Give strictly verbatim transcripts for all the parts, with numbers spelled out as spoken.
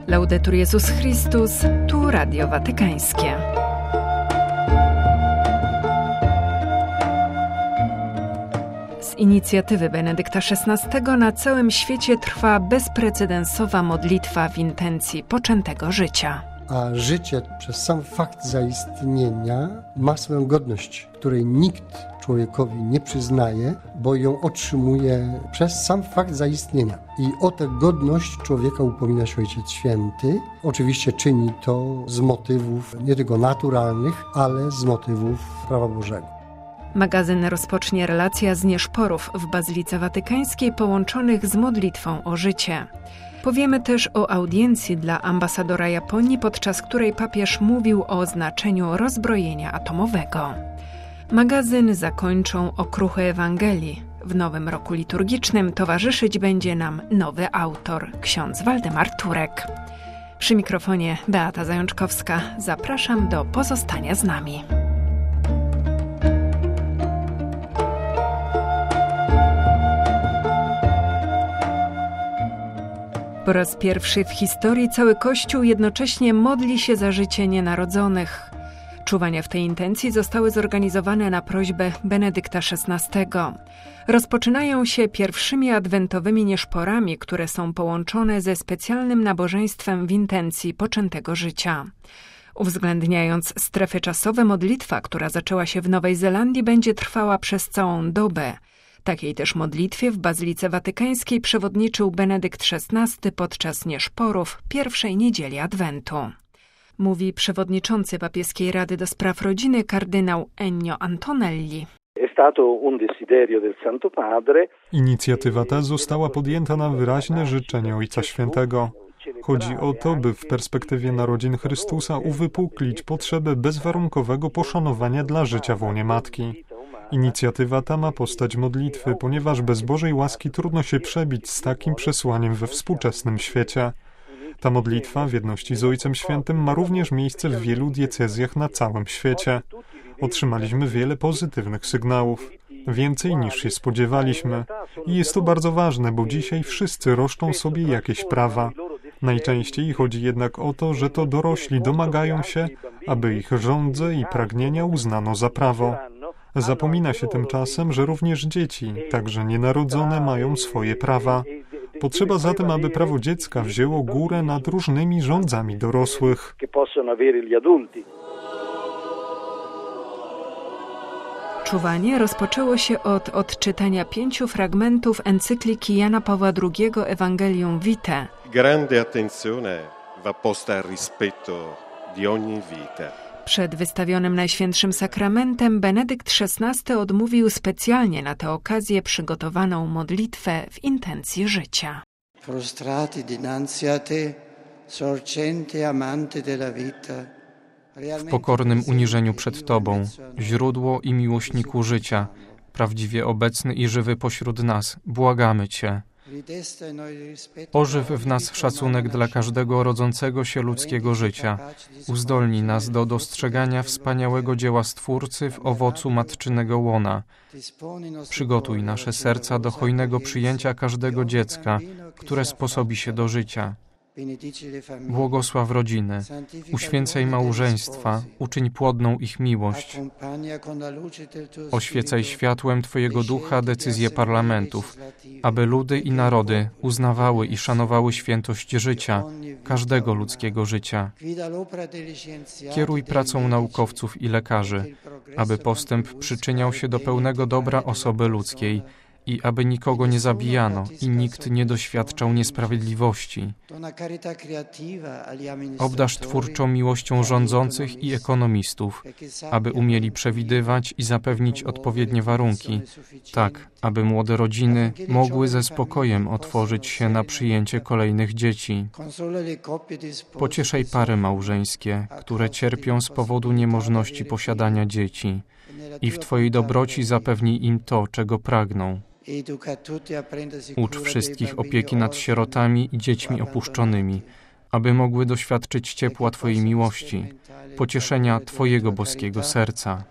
Laudetur Jezus Chrystus, tu Radio Watykańskie. Z inicjatywy Benedykta szesnastego na całym świecie trwa bezprecedensowa modlitwa w intencji poczętego życia. A życie przez sam fakt zaistnienia ma swoją godność, której nikt człowiekowi nie przyznaje, bo ją otrzymuje przez sam fakt zaistnienia. I o tę godność człowieka upomina się Ojciec Święty. Oczywiście czyni to z motywów nie tylko naturalnych, ale z motywów prawa Bożego. Magazyn rozpocznie relacja z nieszporów w Bazylice Watykańskiej połączonych z modlitwą o życie. Powiemy też o audiencji dla ambasadora Japonii, podczas której papież mówił o znaczeniu rozbrojenia atomowego. Magazyn zakończą okruchy Ewangelii. W nowym roku liturgicznym towarzyszyć będzie nam nowy autor, ksiądz Waldemar Turek. Przy mikrofonie Beata Zajączkowska. Zapraszam do pozostania z nami. Po raz pierwszy w historii cały Kościół jednocześnie modli się za życie nienarodzonych. Czuwania w tej intencji zostały zorganizowane na prośbę Benedykta szesnastego. Rozpoczynają się pierwszymi adwentowymi nieszporami, które są połączone ze specjalnym nabożeństwem w intencji poczętego życia. Uwzględniając strefy czasowe, modlitwa, która zaczęła się w Nowej Zelandii, będzie trwała przez całą dobę. Takiej też modlitwie w Bazylice Watykańskiej przewodniczył Benedykt szesnasty podczas nieszporów pierwszej niedzieli Adwentu. Mówi przewodniczący Papieskiej Rady do Spraw Rodziny kardynał Ennio Antonelli. Inicjatywa ta została podjęta na wyraźne życzenie Ojca Świętego. Chodzi o to, by w perspektywie narodzin Chrystusa uwypuklić potrzebę bezwarunkowego poszanowania dla życia w łonie Matki. Inicjatywa ta ma postać modlitwy, ponieważ bez Bożej łaski trudno się przebić z takim przesłaniem we współczesnym świecie. Ta modlitwa w jedności z Ojcem Świętym ma również miejsce w wielu diecezjach na całym świecie. Otrzymaliśmy wiele pozytywnych sygnałów, więcej niż się spodziewaliśmy. I jest to bardzo ważne, bo dzisiaj wszyscy roszczą sobie jakieś prawa. Najczęściej chodzi jednak o to, że to dorośli domagają się, aby ich żądze i pragnienia uznano za prawo. Zapomina się tymczasem, że również dzieci, także nienarodzone, mają swoje prawa. Potrzeba zatem, aby prawo dziecka wzięło górę nad różnymi rządzami dorosłych. Czuwanie rozpoczęło się od odczytania pięciu fragmentów encykliki Jana Pawła drugiego Evangelium Vitae. Grande attenzione va posta al rispetto di ogni vita. Przed wystawionym Najświętszym Sakramentem Benedykt szesnasty odmówił specjalnie na tę okazję przygotowaną modlitwę w intencji życia. Prostrati dinanzi a te, sorgente amante della vita. W pokornym uniżeniu przed Tobą, źródło i miłośniku życia, prawdziwie obecny i żywy pośród nas, błagamy Cię. Ożyw w nas szacunek dla każdego rodzącego się ludzkiego życia. Uzdolnij nas do dostrzegania wspaniałego dzieła Stwórcy w owocu matczynego łona. Przygotuj nasze serca do hojnego przyjęcia każdego dziecka, które sposobi się do życia. Błogosław rodziny, uświęcaj małżeństwa, uczyń płodną ich miłość. Oświecaj światłem Twojego Ducha decyzje parlamentów, aby ludy i narody uznawały i szanowały świętość życia, każdego ludzkiego życia. Kieruj pracą naukowców i lekarzy, aby postęp przyczyniał się do pełnego dobra osoby ludzkiej, i aby nikogo nie zabijano i nikt nie doświadczał niesprawiedliwości. Obdarz twórczą miłością rządzących i ekonomistów, aby umieli przewidywać i zapewnić odpowiednie warunki, tak aby młode rodziny mogły ze spokojem otworzyć się na przyjęcie kolejnych dzieci. Pocieszaj pary małżeńskie, które cierpią z powodu niemożności posiadania dzieci, i w Twojej dobroci zapewnij im to, czego pragną. Ucz wszystkich opieki nad sierotami i dziećmi opuszczonymi, aby mogły doświadczyć ciepła Twojej miłości, pocieszenia Twojego boskiego serca.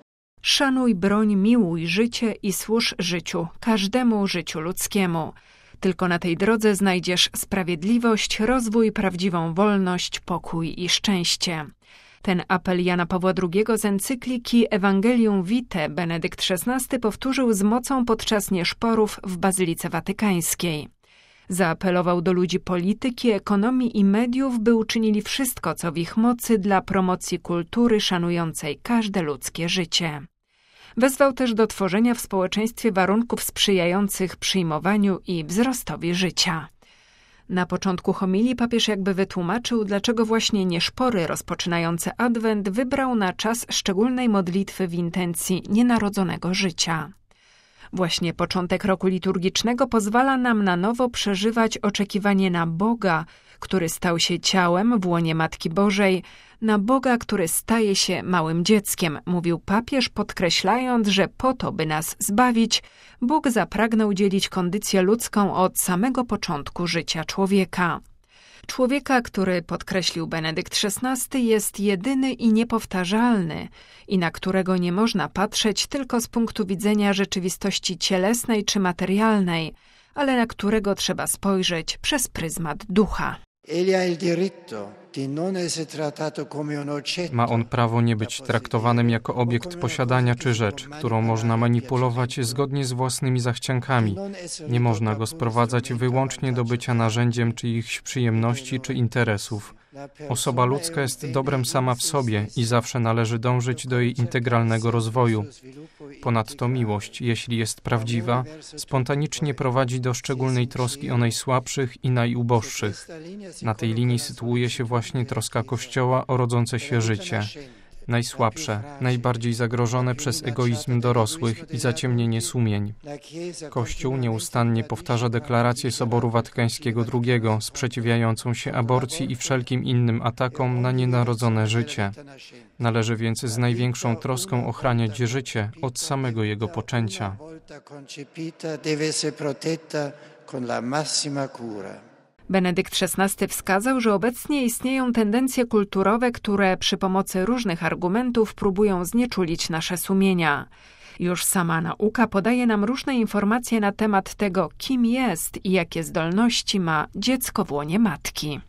Szanuj, broń, miłuj życie i służ życiu, każdemu życiu ludzkiemu. Tylko na tej drodze znajdziesz sprawiedliwość, rozwój, prawdziwą wolność, pokój i szczęście. Ten apel Jana Pawła drugiego z encykliki Evangelium Vitae Benedykt szesnasty powtórzył z mocą podczas nieszporów w Bazylice Watykańskiej. Zaapelował do ludzi polityki, ekonomii i mediów, by uczynili wszystko, co w ich mocy dla promocji kultury szanującej każde ludzkie życie. Wezwał też do tworzenia w społeczeństwie warunków sprzyjających przyjmowaniu i wzrostowi życia. Na początku homilii papież jakby wytłumaczył, dlaczego właśnie nieszpory rozpoczynające Adwent wybrał na czas szczególnej modlitwy w intencji nienarodzonego życia. Właśnie początek roku liturgicznego pozwala nam na nowo przeżywać oczekiwanie na Boga, który stał się ciałem w łonie Matki Bożej, na Boga, który staje się małym dzieckiem, mówił papież, podkreślając, że po to, by nas zbawić, Bóg zapragnął dzielić kondycję ludzką od samego początku życia człowieka. Człowieka, który, podkreślił Benedykt szesnasty, jest jedyny i niepowtarzalny i na którego nie można patrzeć tylko z punktu widzenia rzeczywistości cielesnej czy materialnej, ale na którego trzeba spojrzeć przez pryzmat ducha. Ma on prawo nie być traktowanym jako obiekt posiadania czy rzecz, którą można manipulować zgodnie z własnymi zachciankami. Nie można go sprowadzać wyłącznie do bycia narzędziem czyichś przyjemności czy interesów. Osoba ludzka jest dobrem sama w sobie i zawsze należy dążyć do jej integralnego rozwoju. Ponadto miłość, jeśli jest prawdziwa, spontanicznie prowadzi do szczególnej troski o najsłabszych i najuboższych. Na tej linii sytuuje się właśnie troska Kościoła o rodzące się życie. Najsłabsze, najbardziej zagrożone przez egoizm dorosłych i zaciemnienie sumień. Kościół nieustannie powtarza deklarację Soboru Watykańskiego drugiego, sprzeciwiającą się aborcji i wszelkim innym atakom na nienarodzone życie. Należy więc z największą troską ochraniać życie od samego jego poczęcia. Benedykt szesnasty wskazał, że obecnie istnieją tendencje kulturowe, które przy pomocy różnych argumentów próbują znieczulić nasze sumienia. Już sama nauka podaje nam różne informacje na temat tego, kim jest i jakie zdolności ma dziecko w łonie matki.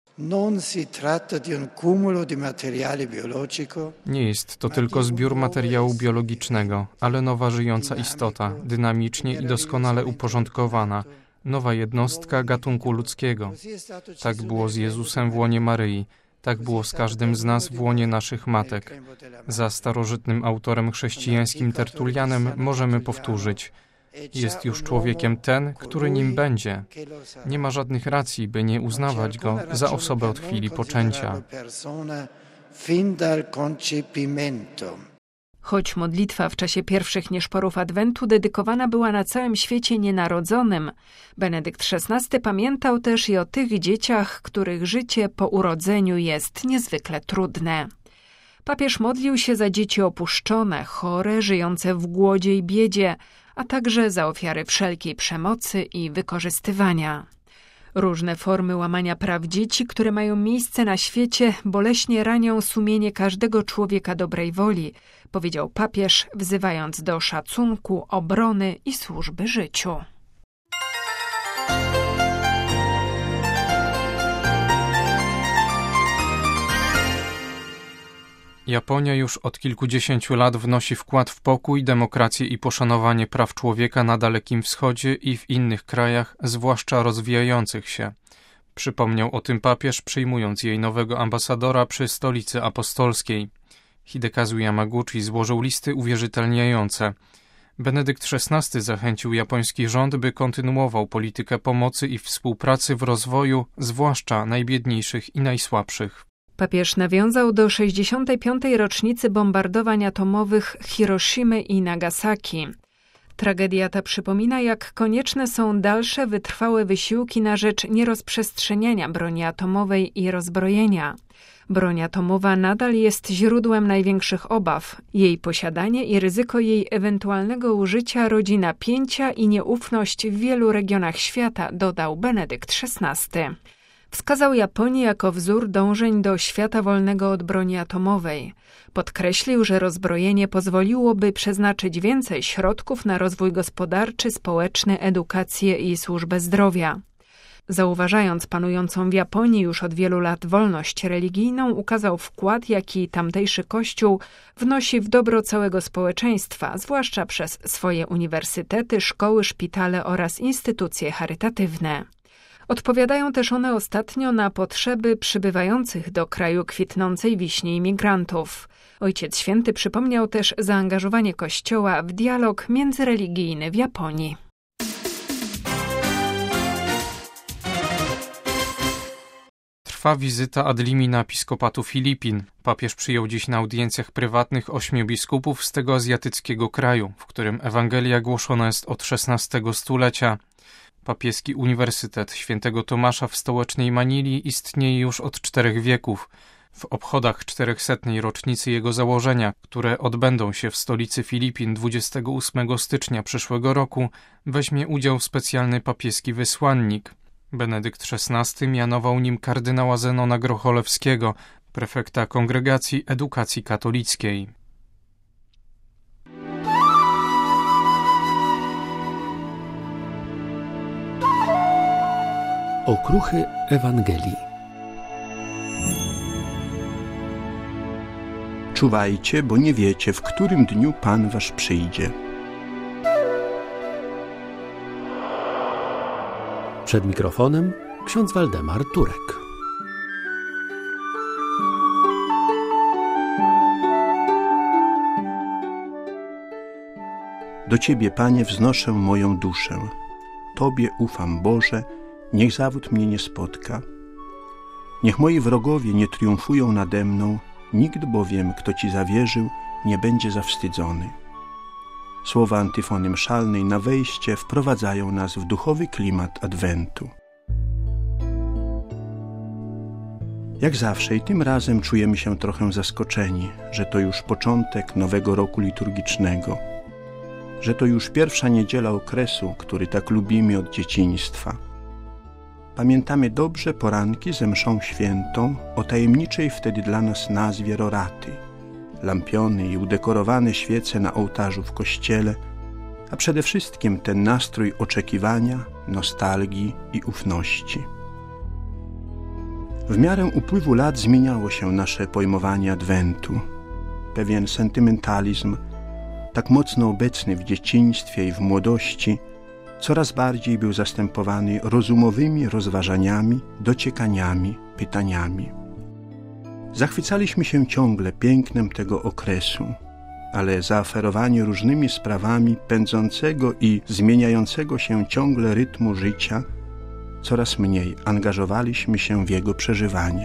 Nie jest to tylko zbiór materiału biologicznego, ale nowa żyjąca istota, dynamicznie i doskonale uporządkowana, nowa jednostka gatunku ludzkiego. Tak było z Jezusem w łonie Maryi, tak było z każdym z nas w łonie naszych matek. Za starożytnym autorem chrześcijańskim Tertulianem możemy powtórzyć: jest już człowiekiem ten, który nim będzie. Nie ma żadnych racji, by nie uznawać go za osobę od chwili poczęcia. Choć modlitwa w czasie pierwszych nieszporów Adwentu dedykowana była na całym świecie nienarodzonym, Benedykt szesnasty pamiętał też i o tych dzieciach, których życie po urodzeniu jest niezwykle trudne. Papież modlił się za dzieci opuszczone, chore, żyjące w głodzie i biedzie, a także za ofiary wszelkiej przemocy i wykorzystywania. Różne formy łamania praw dzieci, które mają miejsce na świecie, boleśnie ranią sumienie każdego człowieka dobrej woli, powiedział papież, wzywając do szacunku, obrony i służby życiu. Japonia już od kilkudziesięciu lat wnosi wkład w pokój, demokrację i poszanowanie praw człowieka na Dalekim Wschodzie i w innych krajach, zwłaszcza rozwijających się. Przypomniał o tym papież, przyjmując jej nowego ambasadora przy Stolicy Apostolskiej. Hidekazu Yamaguchi złożył listy uwierzytelniające. Benedykt szesnasty zachęcił japoński rząd, by kontynuował politykę pomocy i współpracy w rozwoju, zwłaszcza najbiedniejszych i najsłabszych. Papież nawiązał do sześćdziesiątej piątej rocznicy bombardowań atomowych Hiroshimy i Nagasaki. Tragedia ta przypomina, jak konieczne są dalsze wytrwałe wysiłki na rzecz nierozprzestrzeniania broni atomowej i rozbrojenia. Broń atomowa nadal jest źródłem największych obaw. Jej posiadanie i ryzyko jej ewentualnego użycia rodzi napięcia i nieufność w wielu regionach świata, dodał Benedykt szesnasty. Wskazał Japonię jako wzór dążeń do świata wolnego od broni atomowej. Podkreślił, że rozbrojenie pozwoliłoby przeznaczyć więcej środków na rozwój gospodarczy, społeczny, edukację i służbę zdrowia. Zauważając panującą w Japonii już od wielu lat wolność religijną, ukazał wkład, jaki tamtejszy kościół wnosi w dobro całego społeczeństwa, zwłaszcza przez swoje uniwersytety, szkoły, szpitale oraz instytucje charytatywne. Odpowiadają też one ostatnio na potrzeby przybywających do kraju kwitnącej wiśni imigrantów. Ojciec Święty przypomniał też zaangażowanie Kościoła w dialog międzyreligijny w Japonii. Trwa wizyta ad limina episkopatu Filipin. Papież przyjął dziś na audiencjach prywatnych ośmiu biskupów z tego azjatyckiego kraju, w którym Ewangelia głoszona jest od szesnastego stulecia. Papieski Uniwersytet Świętego Tomasza w stołecznej Manili istnieje już od czterech wieków. W obchodach czterechsetnej rocznicy jego założenia, które odbędą się w stolicy Filipin dwudziestego ósmego stycznia przyszłego roku, weźmie udział specjalny papieski wysłannik. Benedykt szesnasty mianował nim kardynała Zenona Grocholewskiego, prefekta Kongregacji Edukacji Katolickiej. Okruchy Ewangelii. Czuwajcie, bo nie wiecie, w którym dniu Pan wasz przyjdzie. Przed mikrofonem ksiądz Waldemar Turek. Do Ciebie, Panie, wznoszę moją duszę. Tobie ufam, Boże, niech zawód mnie nie spotka. Niech moi wrogowie nie triumfują nade mną, nikt bowiem, kto Ci zawierzył, nie będzie zawstydzony. Słowa antyfony mszalnej na wejście wprowadzają nas w duchowy klimat Adwentu. Jak zawsze i tym razem czujemy się trochę zaskoczeni, że to już początek nowego roku liturgicznego, że to już pierwsza niedziela okresu, który tak lubimy od dzieciństwa. Pamiętamy dobrze poranki ze mszą świętą o tajemniczej wtedy dla nas nazwie Roraty, lampiony i udekorowane świece na ołtarzu w kościele, a przede wszystkim ten nastrój oczekiwania, nostalgii i ufności. W miarę upływu lat zmieniało się nasze pojmowanie Adwentu. Pewien sentymentalizm, tak mocno obecny w dzieciństwie i w młodości, coraz bardziej był zastępowany rozumowymi rozważaniami, dociekaniami, pytaniami. Zachwycaliśmy się ciągle pięknem tego okresu, ale zaoferowanie różnymi sprawami pędzącego i zmieniającego się ciągle rytmu życia, coraz mniej angażowaliśmy się w jego przeżywanie.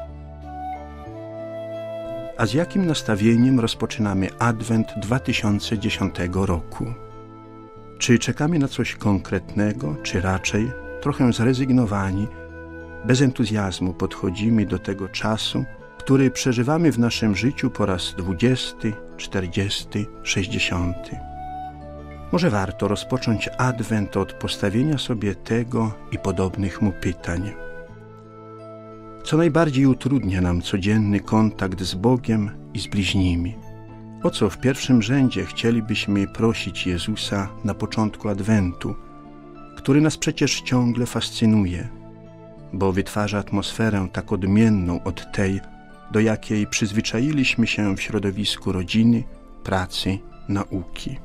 A z jakim nastawieniem rozpoczynamy Adwent dwa tysiące dziesiątego roku? Czy czekamy na coś konkretnego, czy raczej, trochę zrezygnowani, bez entuzjazmu podchodzimy do tego czasu, który przeżywamy w naszym życiu po raz dwudziesty, czterdziesty, sześćdziesiąty? Może warto rozpocząć Adwent od postawienia sobie tego i podobnych mu pytań. Co najbardziej utrudnia nam codzienny kontakt z Bogiem i z bliźnimi? O co w pierwszym rzędzie chcielibyśmy prosić Jezusa na początku Adwentu, który nas przecież ciągle fascynuje, bo wytwarza atmosferę tak odmienną od tej, do jakiej przyzwyczailiśmy się w środowisku rodziny, pracy, nauki.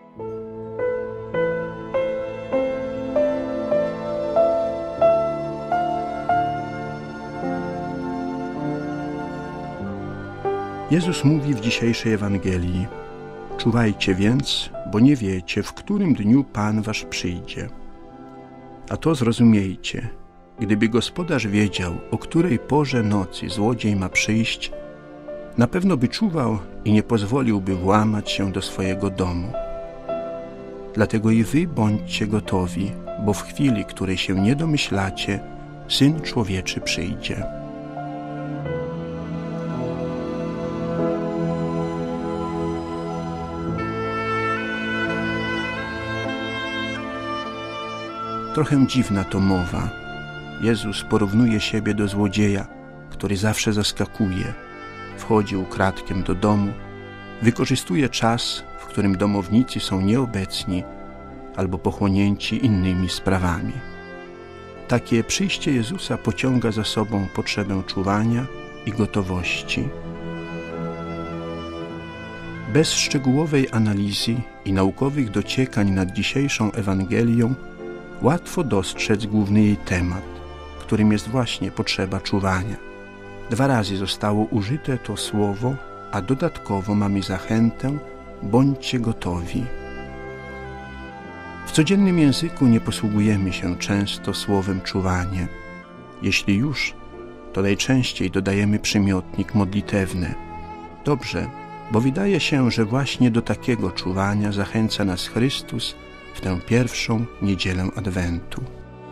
Jezus mówi w dzisiejszej Ewangelii: czuwajcie więc, bo nie wiecie, w którym dniu Pan wasz przyjdzie. A to zrozumiejcie, gdyby gospodarz wiedział, o której porze nocy złodziej ma przyjść, na pewno by czuwał i nie pozwoliłby włamać się do swojego domu. Dlatego i wy bądźcie gotowi, bo w chwili, której się nie domyślacie, Syn Człowieczy przyjdzie. Trochę dziwna to mowa. Jezus porównuje siebie do złodzieja, który zawsze zaskakuje, wchodzi ukradkiem do domu, wykorzystuje czas, w którym domownicy są nieobecni albo pochłonięci innymi sprawami. Takie przyjście Jezusa pociąga za sobą potrzebę czuwania i gotowości. Bez szczegółowej analizy i naukowych dociekań nad dzisiejszą Ewangelią łatwo dostrzec główny jej temat, którym jest właśnie potrzeba czuwania. Dwa razy zostało użyte to słowo, a dodatkowo mamy zachętę: bądźcie gotowi. W codziennym języku nie posługujemy się często słowem czuwanie. Jeśli już, to najczęściej dodajemy przymiotnik modlitewny. Dobrze, bo wydaje się, że właśnie do takiego czuwania zachęca nas Chrystus w tę pierwszą niedzielę Adwentu.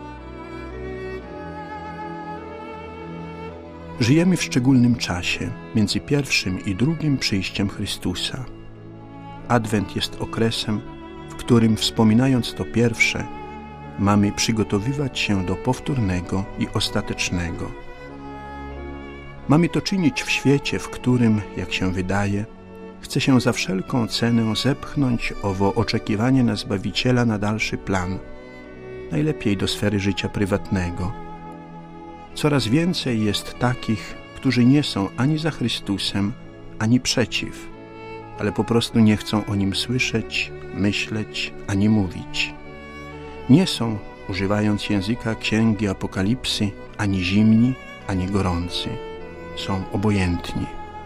Żyjemy w szczególnym czasie między pierwszym i drugim przyjściem Chrystusa. Adwent jest okresem, w którym, wspominając to pierwsze, mamy przygotowywać się do powtórnego i ostatecznego. Mamy to czynić w świecie, w którym, jak się wydaje, chce się za wszelką cenę zepchnąć owo oczekiwanie na Zbawiciela na dalszy plan, najlepiej do sfery życia prywatnego. Coraz więcej jest takich, którzy nie są ani za Chrystusem, ani przeciw, ale po prostu nie chcą o Nim słyszeć, myśleć, ani mówić. Nie są, używając języka Księgi Apokalipsy, ani zimni, ani gorący. Są obojętni.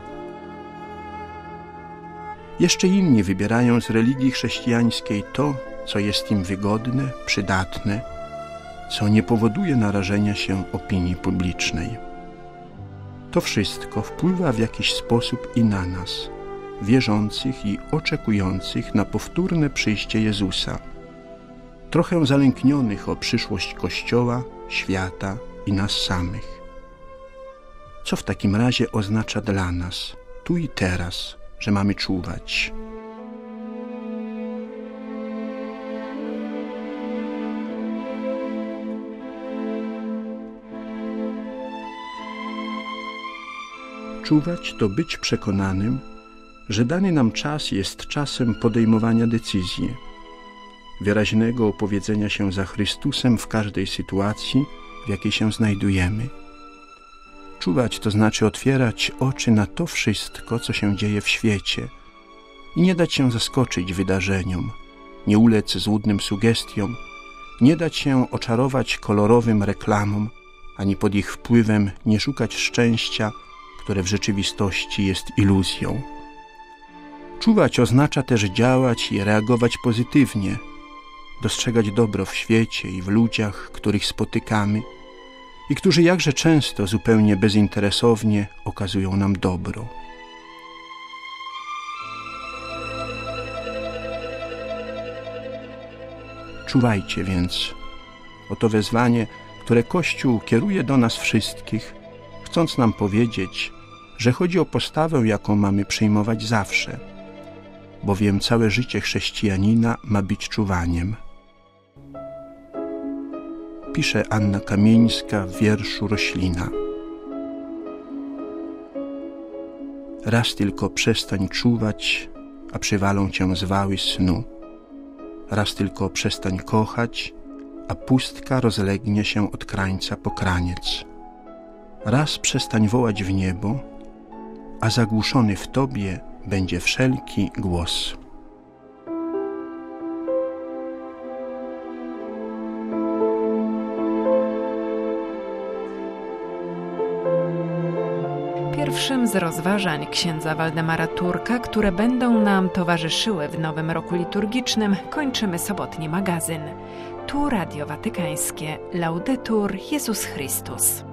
Jeszcze inni wybierają z religii chrześcijańskiej to, co jest im wygodne, przydatne, co nie powoduje narażenia się opinii publicznej. To wszystko wpływa w jakiś sposób i na nas, wierzących i oczekujących na powtórne przyjście Jezusa, trochę zalęknionych o przyszłość Kościoła, świata i nas samych. Co w takim razie oznacza dla nas, tu i teraz, że mamy czuwać? Czuwać to być przekonanym, że dany nam czas jest czasem podejmowania decyzji, wyraźnego opowiedzenia się za Chrystusem w każdej sytuacji, w jakiej się znajdujemy. Czuwać to znaczy otwierać oczy na to wszystko, co się dzieje w świecie i nie dać się zaskoczyć wydarzeniom, nie ulec złudnym sugestiom, nie dać się oczarować kolorowym reklamom, ani pod ich wpływem nie szukać szczęścia, które w rzeczywistości jest iluzją. Czuwać oznacza też działać i reagować pozytywnie, dostrzegać dobro w świecie i w ludziach, których spotykamy i którzy jakże często zupełnie bezinteresownie okazują nam dobro. Czuwajcie więc. Oto wezwanie, które Kościół kieruje do nas wszystkich, chcąc nam powiedzieć, że chodzi o postawę, jaką mamy przyjmować zawsze, bowiem całe życie chrześcijanina ma być czuwaniem. Pisze Anna Kamieńska w wierszu Roślina. Raz tylko przestań czuwać, a przywalą cię zwały snu. Raz tylko przestań kochać, a pustka rozlegnie się od krańca po kraniec. Raz przestań wołać w niebo, a zagłuszony w tobie będzie wszelki głos. Pierwszym z rozważań księdza Waldemara Turka, które będą nam towarzyszyły w nowym roku liturgicznym, kończymy sobotni magazyn. Tu Radio Watykańskie. Laudetur Jezus Chrystus.